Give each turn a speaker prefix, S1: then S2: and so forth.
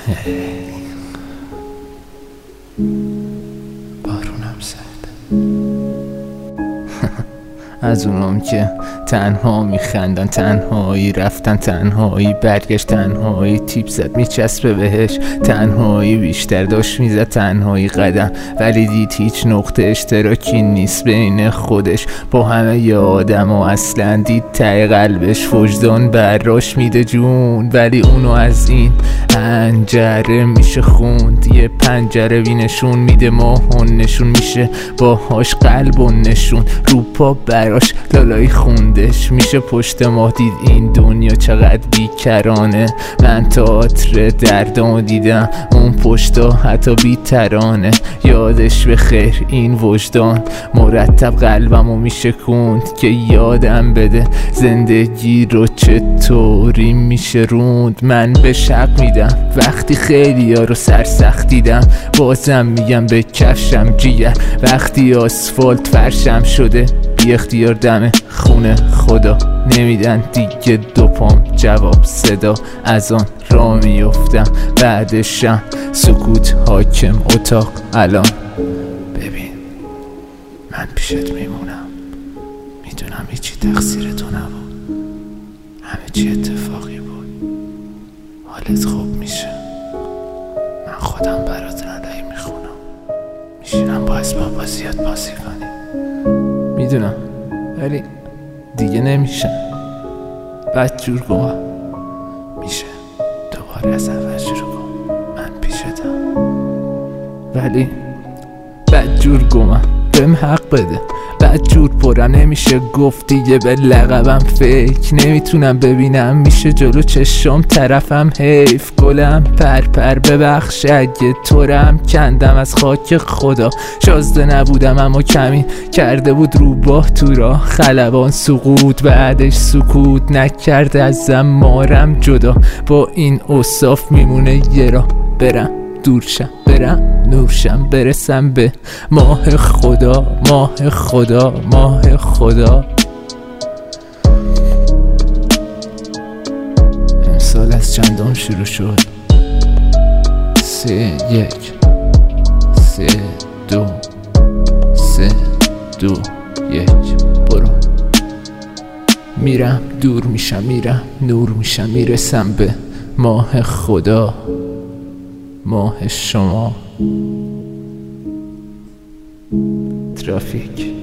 S1: بارونم زد. از اونام که تنها میخندن، تنهایی رفتن، تنهایی برگشت، تنهایی تیپ زد میچسبه بهش، تنهایی بیشتر داشت میزد، تنهایی قدم، ولی دید هیچ نقطه اشتراکی نیست بین خودش با همه ی آدم و اصلا دید ته قلبش وجدان براش میده جون، ولی اونو از این پنجره میشه خوند، یه پنجره بینشون میده ماهون نشون میشه باهاش قلب و نشون، رو پا براش لالایی خوندش میشه پشت ماه دید این دنیا چقدر بیکرانه، من تئاتر دردامو دیدم اون پشتا حتی بیترانه، یادش به خیر این وجدان مرتب قلبمو میشه کند که یادم بده زندگی رو چطوری میشه روند، من به شق میدم وقتی خیلی ها رو سرسخت دیدم، بازم میگم به کفشم جیگر وقتی آسفالت فرشم شده بی اختیار دم خونه خدا نمیدن دیگه دو پام جواب صدا، از آن را میفتم بعدشم سکوت حاکم اتاق الان، ببین من پیشت میمونم، میدونم هیچی تقصیر تو نبود، همه چی اتفاقی بود، حالت خوب میشه، من خودم برات ردایی میخونم، میشینم با اسباب بازیات بازی کنی، میدونم ولی دیگه نمیشه، بدجور گوه میشه دوباره از اول شروع کن، من پیشتم ولی بدجور گوه بهم حق بده، بدجور پرم نمیشه گفت دیگه به لقبم فکر نمیتونم ببینم میشه جلو چشم طرفم حیف گلم پرپر ببخش اگه تورم کندم از خاک خدا، شازده نبودم اما کمی کرده بود روباه تو راه خلبان سقوط بعدش سکوت نکرده ازم مارم جدا، با این اوصاف میمونه یه راه برم دورشم برم نورشم برسم به ماه خدا ماه خدا ماه خدا. امسال از چندم شروع شد 3 1 3 2 3 2 1 برو، میرم دور میشم میرم نور میشم میرسم به ماه خدا ماه شما. ترافیک